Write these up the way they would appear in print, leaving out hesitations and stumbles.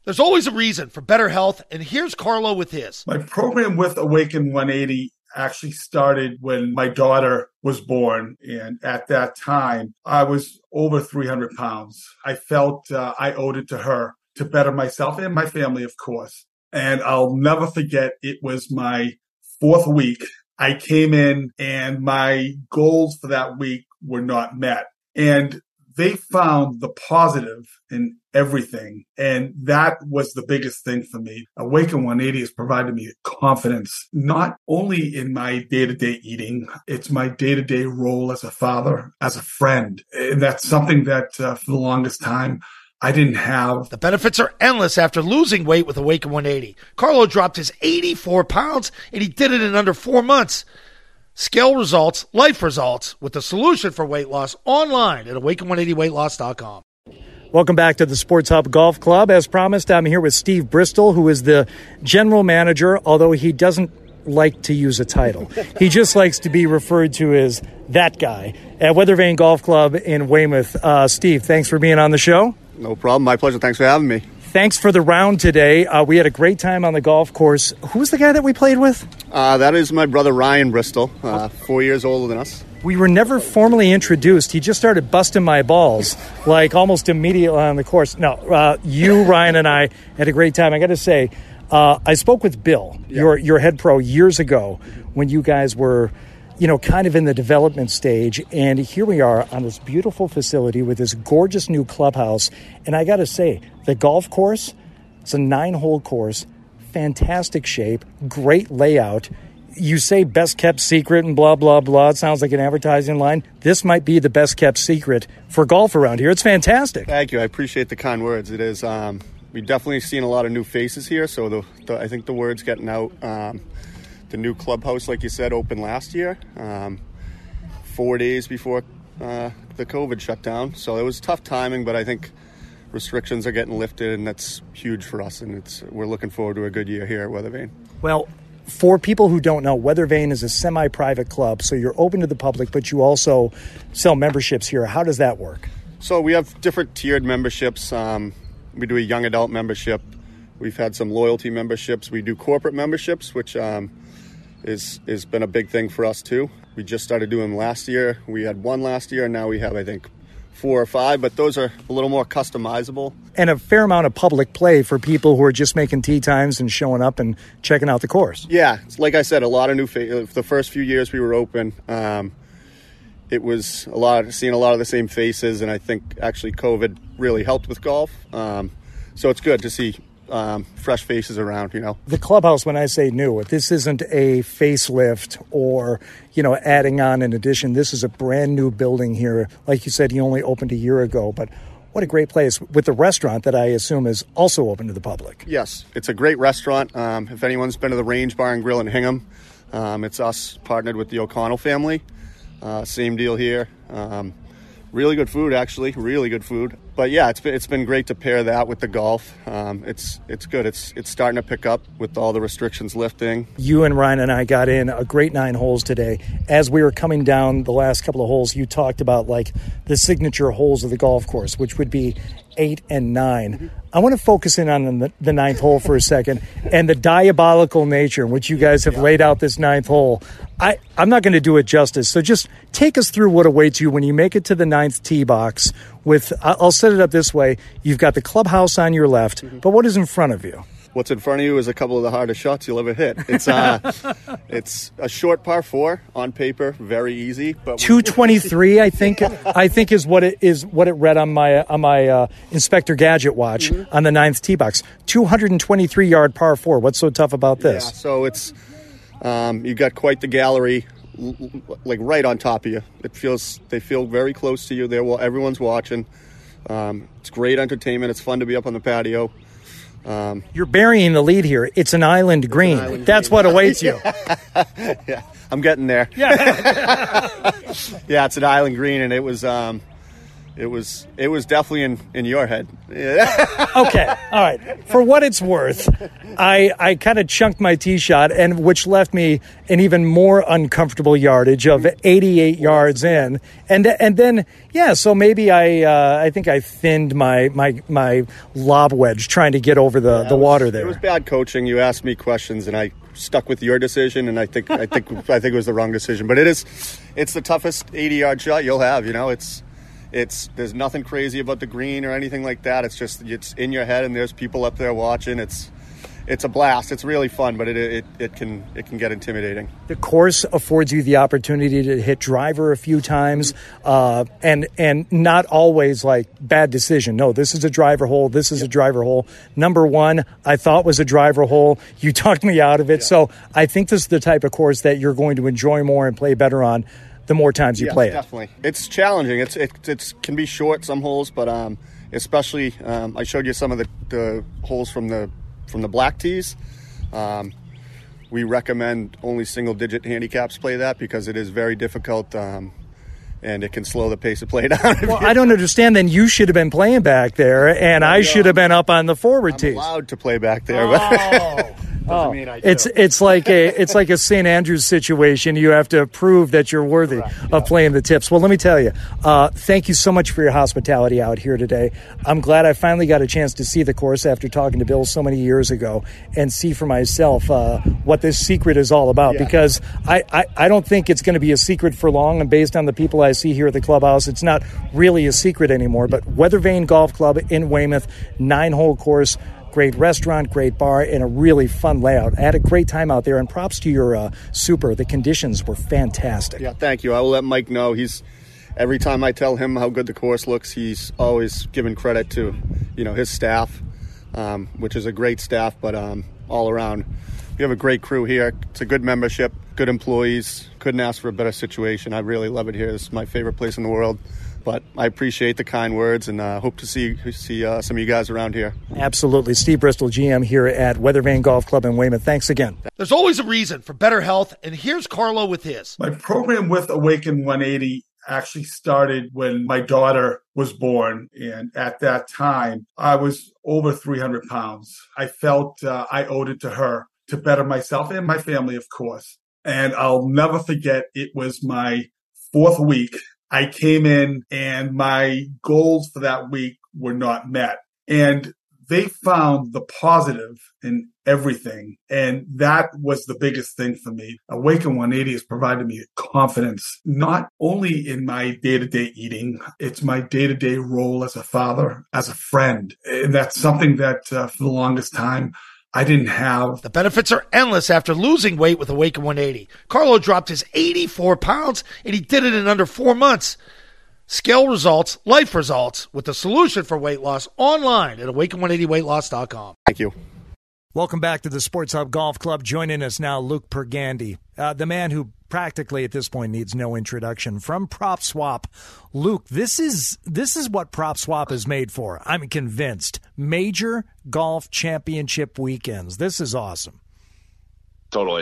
There's always a reason for better health, and here's Carlo with his. My program with Awaken 180 actually started when my daughter was born. And at that time, I was over 300 pounds. I felt I owed it to her to better myself and my family, of course. And I'll never forget, it was my 4th week. I came in and my goals for that week were not met. And they found the positive in everything. And that was the biggest thing for me. Awaken 180 has provided me confidence, not only in my day-to-day eating, it's my day-to-day role as a father, as a friend. And that's something that for the longest time, I didn't have. The benefits are endless after losing weight with Awaken 180. Carlo dropped his 84 pounds, and he did it in under 4 months. Scale results, life results, with the solution for weight loss online at awaken180weightloss.com. Welcome back to the Sports Hub Golf Club. As promised, I'm here with Steve Bristol, who is the general manager, although he doesn't like to use a title. He just likes to be referred to as that guy at Weathervane Golf Club in Weymouth. Steve, thanks for being on the show. No problem. My pleasure. Thanks for having me. Thanks for the round today. We had a great time on the golf course. Who's the guy that we played with? That is my brother Ryan Bristol, 4 years older than us. We were never formally introduced. He just started busting my balls, like almost immediately on the course. No, you, Ryan, and I had a great time. I got to say, I spoke with Bill, your head pro, years ago when you guys were, kind of in the development stage. And here we are on this beautiful facility with this gorgeous new clubhouse. And I got to say, the golf course, it's a 9-hole course, fantastic shape, great layout. You say best kept secret and blah, blah, blah. It sounds like an advertising line. This might be the best kept secret for golf around here. It's fantastic. Thank you. I appreciate the kind words. It is. We've definitely seen a lot of new faces here. So I think the word's getting out. The new clubhouse, like you said, opened last year, 4 days before the COVID shutdown. So it was tough timing, but I think restrictions are getting lifted, and that's huge for us. And we're looking forward to a good year here at Weathervane. Well, for people who don't know, Weathervane is a semi-private club, so you're open to the public, but you also sell memberships here. How does that work? So we have different tiered memberships. We do a young adult membership. We've had some loyalty memberships. We do corporate memberships, which has been a big thing for us too. We just started doing them last year. We had one last year, and now we have, I think, 4 or 5, but those are a little more customizable. And a fair amount of public play for people who are just making tee times and showing up and checking out the course. Yeah, like I said, a lot of new faces. The first few years we were open, it was seeing a lot of the same faces, and I think actually COVID really helped with golf. So it's good to see fresh faces around, The clubhouse, when I say new, this isn't a facelift or, adding on an addition. This is a brand new building here. Like you said, he only opened a year ago, but what a great place with the restaurant that I assume is also open to the public. Yes, it's a great restaurant. If anyone's been to the Range Bar and Grill in Hingham, it's us partnered with the O'Connell family. Same deal here. Really good food, actually. Really good food. But yeah, it's been great to pair that with the golf. It's good. It's starting to pick up with all the restrictions lifting. You and Ryan and I got in a great 9 holes today. As we were coming down the last couple of holes, you talked about like the signature holes of the golf course, which would be 8 and 9. Mm-hmm. I want to focus in on the 9th hole for a second and the diabolical nature in which you guys have laid out this 9th hole. I'm not going to do it justice. So just take us through what awaits you when you make it to the 9th tee box with, I'll set it up this way. You've got the clubhouse on your left, but what is in front of you? What's in front of you is a couple of the hardest shots you'll ever hit. It's it's a short par 4 on paper, very easy. But 223, I think is what it read on my Inspector Gadget watch on the 9th tee box. 223-yard par 4. What's so tough about this? Yeah, so it's you got quite the gallery, like right on top of you. They feel very close to you. Everyone's watching. It's great entertainment. It's fun to be up on the patio. You're burying the lead here. It's an island green. That's what awaits you. Yeah, I'm getting there. Yeah. Yeah, it's an island green, and it was it was definitely in your head. Yeah. Okay, all right. For what it's worth, I kind of chunked my tee shot, and which left me an even more uncomfortable yardage of 88 yards in, and then so maybe I think I thinned my lob wedge trying to get over the water there. It was bad coaching. You asked me questions, and I stuck with your decision, and I think it was the wrong decision. But it's the toughest 80-yard shot you'll have. You know, there's nothing crazy about the green or anything like that. It's in your head, and there's people up there watching. It's a blast. It's really fun, but it can get intimidating. The course affords you the opportunity to hit driver a few times, and not always like bad decision. No, this is a driver hole. This is a driver hole. Number one, I thought was a driver hole. You talked me out of it. Yeah. So I think this is the type of course that you're going to enjoy more and play better on the more times you play it. Definitely. It's challenging. It can be short, some holes, but especially I showed you some of the holes from the black tees. We recommend only single-digit handicaps play that because it is very difficult, and it can slow the pace of play down. Well, I don't understand. Then you should have been playing back there, and I should have been up on the forward tees. I'm allowed to play back there. Mean I do. It's like a St. Andrews situation. You have to prove that you're worthy of playing the tips. Well, let me tell you, thank you so much for your hospitality out here today. I'm glad I finally got a chance to see the course after talking to Bill so many years ago and see for myself what this secret is all about. Yeah. Because I don't think it's going to be a secret for long, and based on the people I see here at the clubhouse, it's not really a secret anymore. But Weather Vane Golf Club in Weymouth, 9-hole course. Great restaurant, great bar, and a really fun layout. I had a great time out there, and props to your Super. The conditions were fantastic. Yeah, thank you. I will let Mike know. Every time I tell him how good the course looks, he's always giving credit to, his staff, which is a great staff, but all around. We have a great crew here. It's a good membership, good employees. Couldn't ask for a better situation. I really love it here. This is my favorite place in the world. But I appreciate the kind words, and hope to see some of you guys around here. Absolutely. Steve Bristol, GM here at Weather Vane Golf Club in Weymouth. Thanks again. There's always a reason for better health, and here's Carlo with his. My program with Awaken 180 actually started when my daughter was born, and at that time, I was over 300 pounds. I felt I owed it to her to better myself and my family, of course. And I'll never forget, it was my 4th week. I came in and my goals for that week were not met. And they found the positive in everything. And that was the biggest thing for me. Awaken 180 has provided me confidence, not only in my day-to-day eating, it's my day-to-day role as a father, as a friend. And that's something that for the longest time, I didn't have. The benefits are endless after losing weight with Awaken 180. Carlo dropped his 84 pounds, and he did it in under 4 months. Scale results, life results, with the solution for weight loss online at awaken180weightloss.com. Thank you. Welcome back to the Sports Hub Golf Club. Joining us now, Luke Pergandy, the man who practically at this point needs no introduction, from PropSwap. Luke, this is what PropSwap is made for. I'm convinced. Major golf championship weekends. This is awesome. Totally.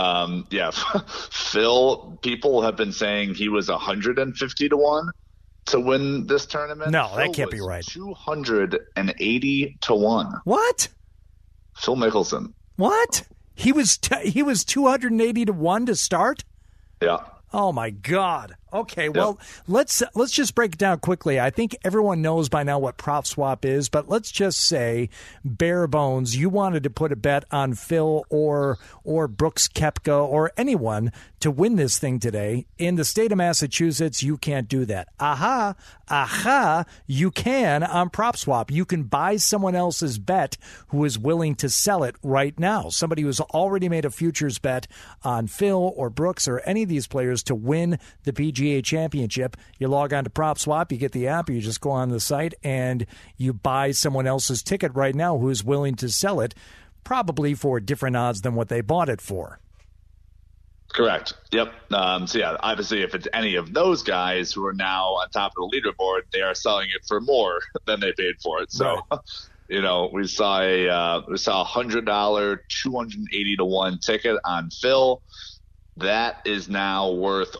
Phil, people have been saying he was 150 to 1 to win this tournament. No, that can't be right. 280 to 1. What? Phil Mickelson. What? He was 280 to 1 to start? Yeah. Oh my God. Okay, well, let's just break it down quickly. I think everyone knows by now what PropSwap is, but let's just say, bare bones, you wanted to put a bet on Phil or Brooks Koepka or anyone to win this thing today. In the state of Massachusetts, you can't do that. You can on PropSwap. You can buy someone else's bet who is willing to sell it right now. Somebody who's already made a futures bet on Phil or Brooks or any of these players to win the PGA Championship. You log on to PropSwap, you get the app, you just go on the site, and you buy someone else's ticket right now who is willing to sell it, probably for different odds than what they bought it for. Correct. Yep. Obviously, if it's any of those guys who are now on top of the leaderboard, they are selling it for more than they paid for it. So, right. We saw a $100 280 to 1 ticket on Phil. That is now worth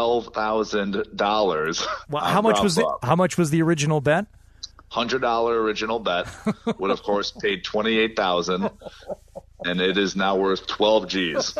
$12,000. Well, how much was the original bet? $100 original bet would of course paid $28,000, and it is now worth 12 G's.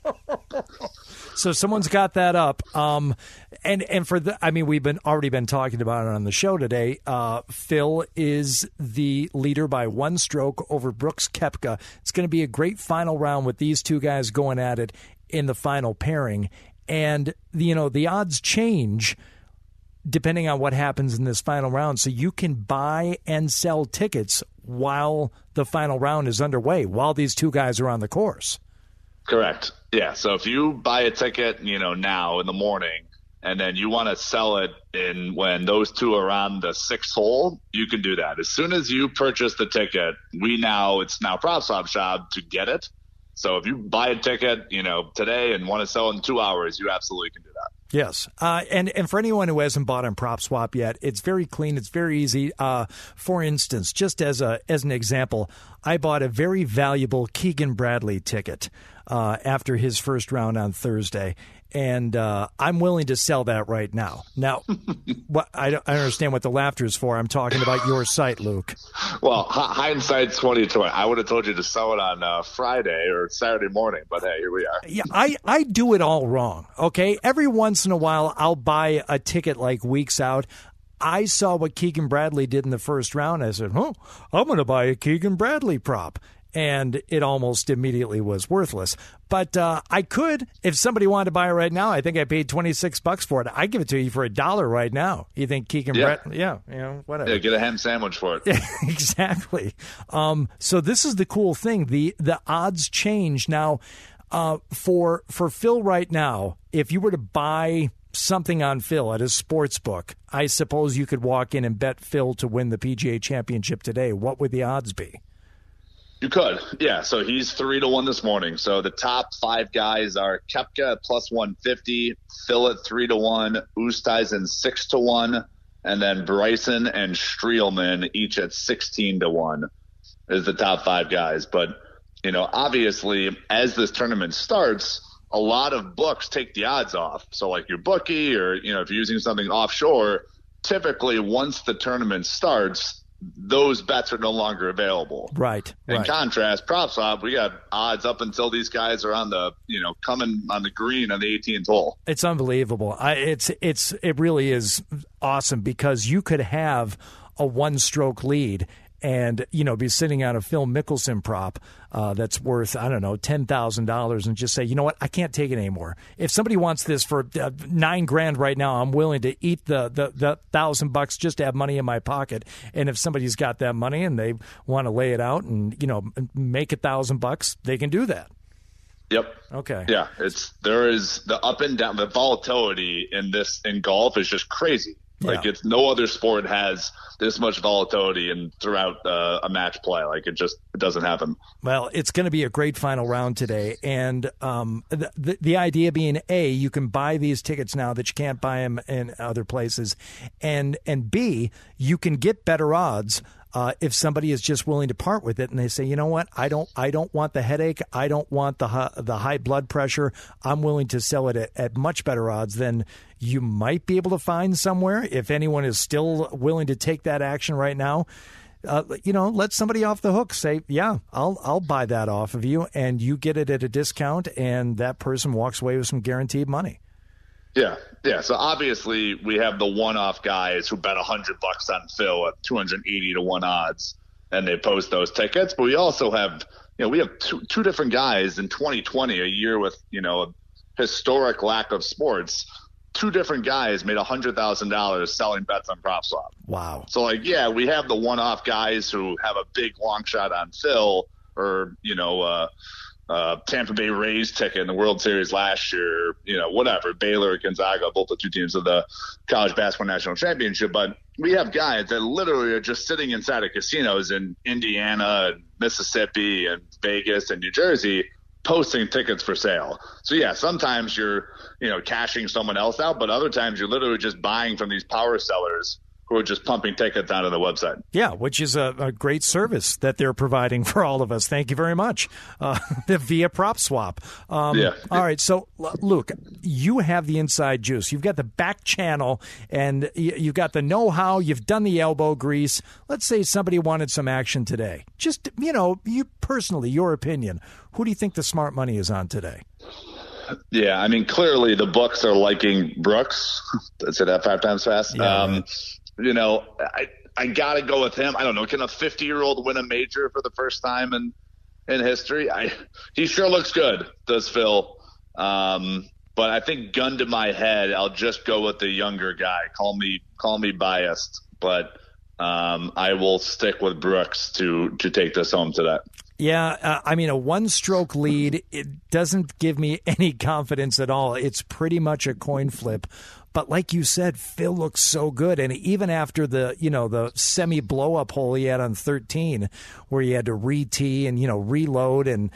So someone's got that up. And for we've already been talking about it on the show today. Phil is the leader by 1 stroke over Brooks Koepka. It's going to be a great final round with these two guys going at it in the final pairing. And the odds change depending on what happens in this final round. So you can buy and sell tickets while the final round is underway, while these two guys are on the course. Correct. Yeah. So if you buy a ticket, now in the morning, and then you want to sell it when those two are on the 6th hole, you can do that. As soon as you purchase the ticket, it's now PropSwap's job to get it. So if you buy a ticket, today and want to sell in 2 hours, you absolutely can do that. Yes. And for anyone who hasn't bought on PropSwap yet, it's very clean. It's very easy. For instance, just as an example, I bought a very valuable Keegan Bradley ticket after his first round on Thursday. And I'm willing to sell that right now. Now, I understand what the laughter is for. I'm talking about your site, Luke. Well, hindsight's 2020. I would have told you to sell it on Friday or Saturday morning, but hey, here we are. Yeah, I do it all wrong. Okay, every once in a while, I'll buy a ticket like weeks out. I saw what Keegan Bradley did in the first round. I said, I'm going to buy a Keegan Bradley prop. And it almost immediately was worthless. But I could, if somebody wanted to buy it right now, I think I paid $26 for it. I'd give it to you for $1 right now. You think Keegan Bradley? Yeah, whatever. Yeah, get a ham sandwich for it. Exactly. So this is the cool thing. The odds change now. For Phil right now, if you were to buy something on Phil at his sports book, I suppose you could walk in and bet Phil to win the PGA Championship today. What would the odds be? You could, yeah. So he's 3-1 this morning. So the top 5 guys are Koepka at +150, Phil at 3-1, Oosthuizen 6-1, and then Bryson and Streelman each at 16-1 is the top 5 guys. But obviously, as this tournament starts, a lot of books take the odds off. So like your bookie, or if you're using something offshore, typically once the tournament starts, those bets are no longer available. Right. In contrast, PropSwap, we got odds up until these guys are on the, coming on the green on the 18th hole. It's unbelievable. It really is awesome because you could have a 1-stroke lead and, be sitting on a Phil Mickelson prop that's worth, I don't know, $10,000 and just say, you know what, I can't take it anymore. If somebody wants this for $9,000 right now, I'm willing to eat the $1,000 just to have money in my pocket. And if somebody's got that money and they want to lay it out and, make $1,000, they can do that. Yep. Okay. Yeah. There is the up and down, the volatility in golf is just crazy. Yeah. Like no other sport has this much volatility throughout a match play. Like it doesn't happen. Well, it's going to be a great final round today, and the idea being you can buy these tickets now that you can't buy them in other places, and B, you can get better odds. If somebody is just willing to part with it and they say, you know what, I don't want the headache, I don't want the high blood pressure, I'm willing to sell it at much better odds than you might be able to find somewhere. If anyone is still willing to take that action right now, let somebody off the hook. Say, yeah, I'll buy that off of you, and you get it at a discount, and that person walks away with some guaranteed money. Yeah. So obviously we have the one-off guys who bet $100 on Phil at 280-1 odds, and they post those tickets. But we also have, we have two different guys in 2020, a year with, a historic lack of sports. 2 different guys made $100,000 selling bets on PropSwap. Wow. So we have the one-off guys who have a big long shot on Phil, or Tampa Bay Rays ticket in the World Series last year, whatever, Baylor, Gonzaga, both the 2 teams of the College Basketball National Championship. But we have guys that literally are just sitting inside of casinos in Indiana and Mississippi and Vegas and New Jersey posting tickets for sale. So yeah, sometimes you're, cashing someone else out, but other times you're literally just buying from these power sellers who are just pumping tickets onto the website. Yeah, which is a great service that they're providing for all of us. Thank you very much. Via PropSwap. Yeah. All right. So, Luke, you have the inside juice. You've got the back channel, and you've got the know-how. You've done the elbow grease. Let's say somebody wanted some action today. Just, you personally, your opinion. Who do you think the smart money is on today? Yeah, I mean, clearly the books are liking Brooks. I said that 5 times fast. Yeah, right. I got to go with him. I don't know. Can a 50-year-old win a major for the first time in history? He sure looks good, does Phil. But I think gun to my head, I'll just go with the younger guy. Call me biased, but I will stick with Brooks to take this home today. Yeah, a one-stroke lead, it doesn't give me any confidence at all. It's pretty much a coin flip. But like you said, Phil looks so good. And even after the semi-blow-up hole he had on 13, where he had to re-tee and, reload and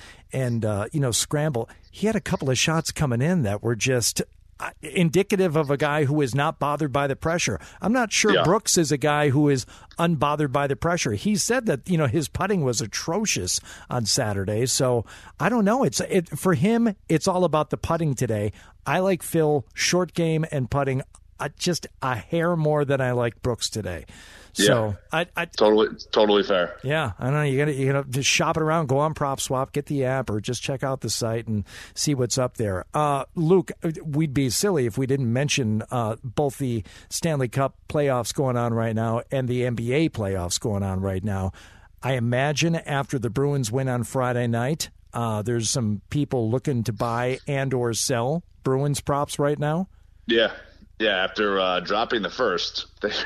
scramble, he had a couple of shots coming in that were just indicative of a guy who is not bothered by the pressure. I'm not sure Brooks is a guy who is unbothered by the pressure. He said that, his putting was atrocious on Saturday. So I don't know. For him, it's all about the putting today. I like Phil short game and putting just a hair more than I like Brooks today. So I totally fair. Yeah, I don't know. You gotta just shop it around. Go on PropSwap, get the app, or just check out the site and see what's up there. Luke, we'd be silly if we didn't mention both the Stanley Cup playoffs going on right now and the NBA playoffs going on right now. I imagine after the Bruins win on Friday night, there's some people looking to buy and or sell Bruins props right now. Yeah. Yeah, after dropping the first,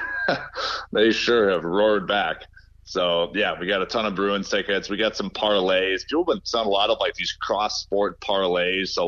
they sure have roared back. So, yeah, we got a ton of Bruins tickets. We got some parlays. People have been selling a lot of, these cross-sport parlays. So,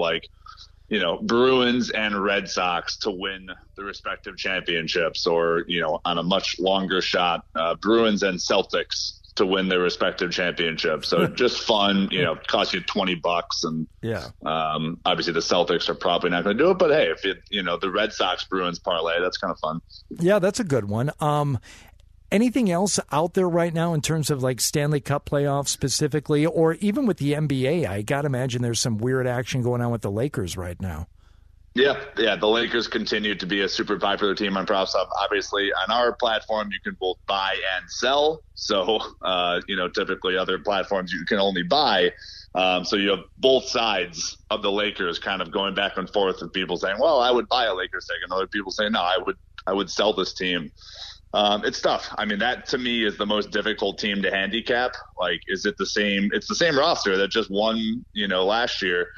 Bruins and Red Sox to win the respective championships or, on a much longer shot, Bruins and Celtics to win their respective championships. So just fun, cost you $20 and obviously the Celtics are probably not going to do it, but hey, if the Red Sox Bruins parlay, that's kind of fun. Yeah, that's a good one. Anything else out there right now in terms of Stanley Cup playoffs specifically, or even with the NBA? I got to imagine there's some weird action going on with the Lakers right now. Yeah. The Lakers continue to be a super popular team on PropSwap. Obviously, on our platform, you can both buy and sell. So, typically other platforms you can only buy. So you have both sides of the Lakers kind of going back and forth with people saying, well, I would buy a Lakers ticket. And other people saying, no, I would sell this team. It's tough. I mean, that to me is the most difficult team to handicap. Is it the same? It's the same roster that just won, last year.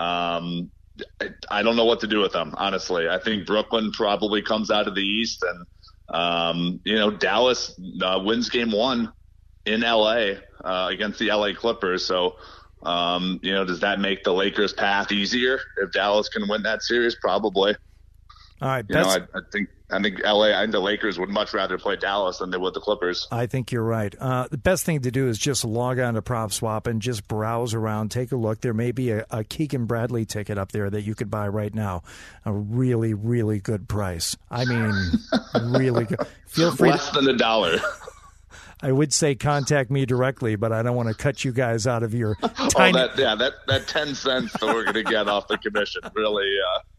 I don't know what to do with them, honestly. I think Brooklyn probably comes out of the East, and Dallas wins game 1 in LA against the LA Clippers. So, does that make the Lakers' path easier if Dallas can win that series? Probably. All right, I think the Lakers would much rather play Dallas than they would the Clippers. I think you're right. The best thing to do is just log on to PropSwap and just browse around, take a look. There may be a Keegan Bradley ticket up there that you could buy right now. A really, really good price. I mean, really good. Feel free. Less than $1. I would say contact me directly, but I don't want to cut you guys out of your tiny... that 10 cents that we're going to get off the commission really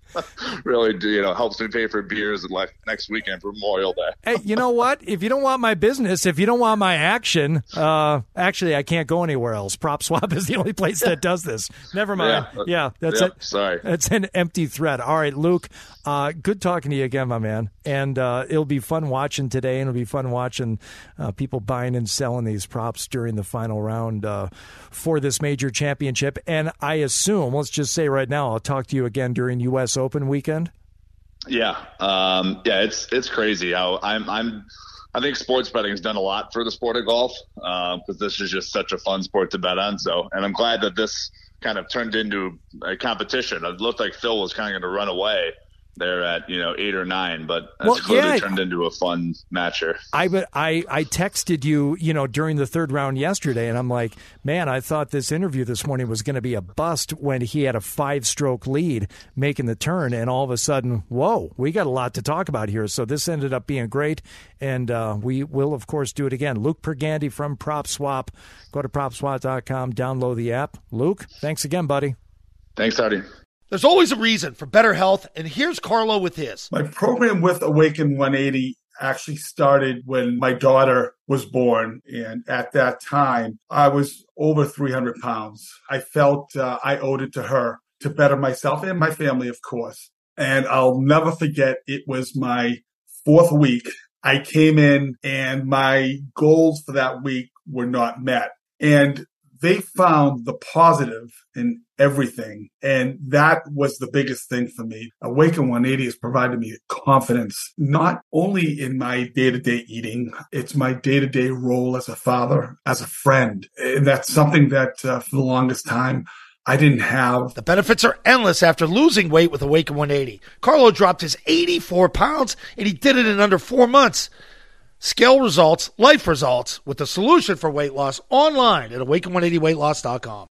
helps me pay for beers next weekend for Memorial Day. Hey, you know what? If you don't want my business, if you don't want my action, actually, I can't go anywhere else. PropSwap is the only place that does this. Never mind. Yeah, that's it. Sorry. It's an empty threat. All right, Luke, good talking to you again, my man. And it'll be fun watching today, and it'll be fun watching people buying and selling these props during the final round for this major championship. And I assume, let's just say right now, I'll talk to you again during U.S. Open weekend. Yeah. It's crazy how I think sports betting has done a lot for the sport of golf because this is just such a fun sport to bet on. And I'm glad that this kind of turned into a competition. It looked like Phil was kind of going to run away they're at 8 or 9, but that's clearly turned into a fun matcher. I texted you, during the third round yesterday, and I'm like, man, I thought this interview this morning was going to be a bust when he had a 5-stroke lead making the turn, and all of a sudden, whoa, we got a lot to talk about here. So this ended up being great, and we will, of course, do it again. Luke Pergandy from PropSwap. Go to PropSwap.com, download the app. Luke, thanks again, buddy. Thanks, Artie. There's always a reason for better health, and here's Carlo with his. My program with Awaken 180 actually started when my daughter was born, and at that time, I was over 300 pounds. I felt I owed it to her to better myself and my family, of course. And I'll never forget, it was my 4th week. I came in, and my goals for that week were not met. And they found the positive in everything. And that was the biggest thing for me. Awaken 180 has provided me confidence, not only in my day-to-day eating, it's my day-to-day role as a father, as a friend. And that's something that for the longest time, I didn't have. The benefits are endless after losing weight with Awaken 180. Carlo dropped his 84 pounds, and he did it in under 4 months. Scale results, life results with the solution for weight loss online at awaken180weightloss.com.